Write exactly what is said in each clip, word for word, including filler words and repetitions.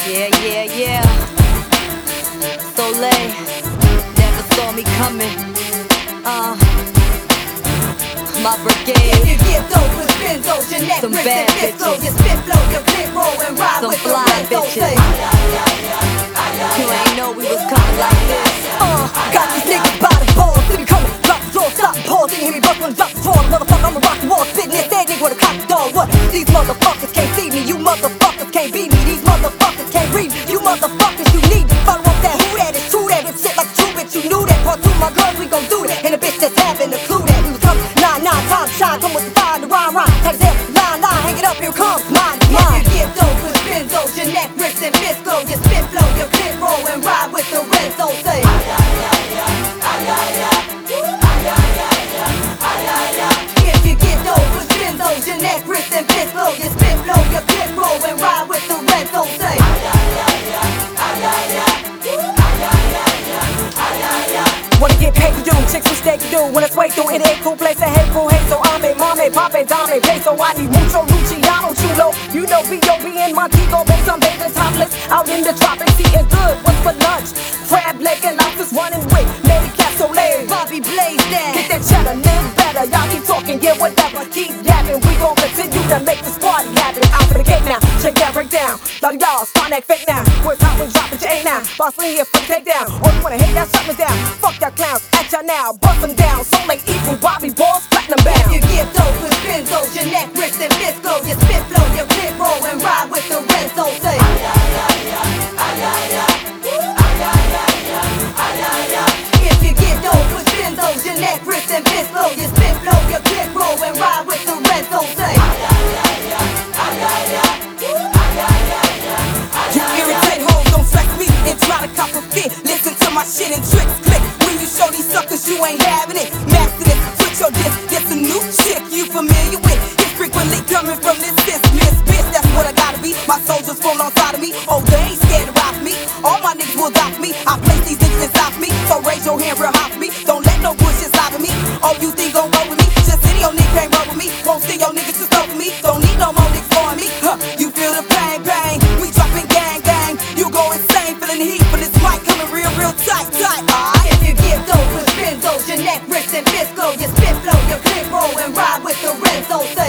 Yeah, yeah, yeah. Soleil, never saw me coming. Uh, my brigade. If you get dope with benzos, your neck Some wrist bad and fist flow, bitches. your spit flow, your clip roll and ride Some with the fly renzo. bitches. Say, You ain't know we was coming like this. uh, got these niggas by the balls. See me coming, drop the draw, stop and pause. Then you hear me bust when I drop the draw. Motherfucker, I'ma rock the wall, spitting this dead nigga with a cock dog. What? These motherfuckers can't see me. You motherfuckers can't beat me. These motherfuckers can't read me. You motherfuckers, you need me. Follow up that who that is true that with shit like true bitch. You knew that. Part two, my girls, we gon' do that. And the bitch that's having the clue that we was coming. Nine, nine times shine, come with the fire, the rhyme, rhyme. Tight as hell, line, line, hang it up, here it comes. Mine, mine. If you get dope with benzos, your neck wrist and fist flow, your spit flow, your clip roll and ride with the renzo. Say, if you get dope with benzos, your neck wrist and fist flow, your spit flow, your clip roll and ride with the renzo. Say, wanna get paid to do, chicks wish they could do. When it's way through, it ain't cool place, a hateful hate. So I'm a mame, pop it, dame, peso. I need mucho Luciano chulo. You know B O B and Montego Bay, some bathing topless. Out in the tropics, eating good. What's for lunch? Crab leg and lobsters running with Mary Cassoulet. Bobby Blaze that. Get that cheddar, live better. Y'all keep talking, yeah, whatever. Keep yapping, we gon' continue to make this party happen. Out for the gate now, shake that, break down. Lot of y'all, start that fake now. Where's top and drop it, you ain't now. Boss in here for the takedown. Or you wanna hate that, shut me down. Fuck y'all clowns, at y'all now, bust them down. So late, evil, Bobby Balls, platinum bound. If you get dope with benzos, your neck wrist and fist flow, your spit flow, your clip roll and ride with the renzo. Say, if you get dope with benzos, your neck wrist and fist flow, your spit flow, your clip roll and ride with the renzo. Say, You irritate hoes, don't stress me and try to cop a fit. Listen to my shit and tricks click. When you show these suckers you ain't having it. Master this, switch your disc, it's a new chick you familiar with. It's frequently coming from this dismiss bitch. That's what I gotta be. My soldiers fall alongside of me. Oh, they ain't scared to rock me. All my niggas will dock me. I place these niggas inside of me. So raise your hand real high for me. Don't let no bullshit stop of me. Oh, you think gon' roll with me? Just any old nigga can't roll with me. Won't see your niggas just over me. Don't need no more niggas for me. Huh, you feel the bang bang. We dropping gang gang. You go insane, feeling the heat for this mic coming real, real tight, tight. Alright. if you get dope with benzos, your neck wrist and fist flow, your spit flow, your clip roll and ride with the renzo. Say,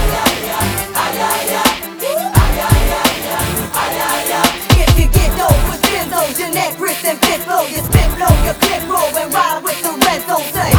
if you get dope with benzos, your neck wrist and fist flow, your spit flow, your clip roll and ride with the renzo. Say,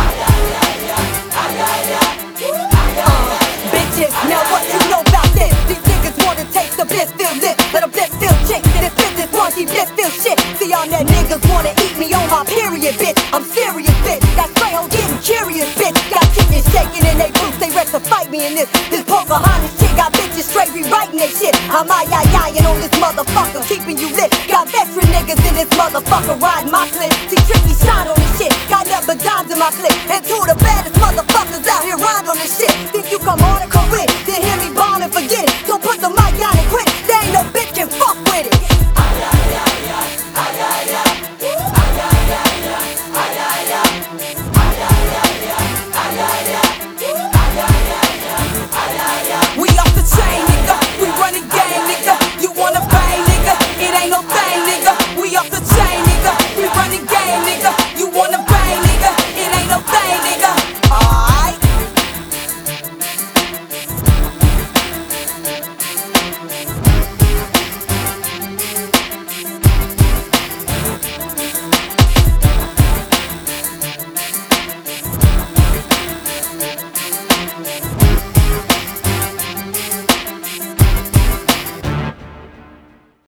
bitches, now what you know about this? These niggas wanna taste the bliss feel lit. Let them bliss feel chick. This business monkey bliss feel shit. See y'all that niggas wanna eat me on my period, bitch. I'm serious, bitch. That spray hole getting curious, bitch. Got chickens shaking in they boots. They ready to fight me in this. This Pocahontas shit got bitches straight rewriting they shit. I'm ay-ay-ayin' on this motherfucker, keeping you lit. Got veteran niggas in this motherfucker riding my clip. See Tricky shine on this shit. Got nothing but dimes in my clip. And two of the baddest motherfuckers out here rhyme on this shit. Think you come on and